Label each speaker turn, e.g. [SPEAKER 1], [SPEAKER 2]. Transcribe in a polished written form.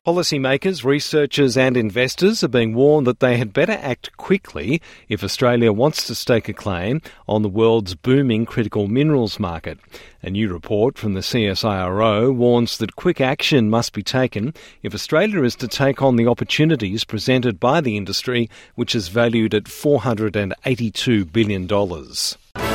[SPEAKER 1] Policymakers, researchers and investors are being warned that they had better act quickly if Australia wants to stake a claim on the world's booming critical minerals market. A new report from the CSIRO warns that quick action must be taken if Australia is to take on the opportunities presented by the industry, which is valued at $482 billion.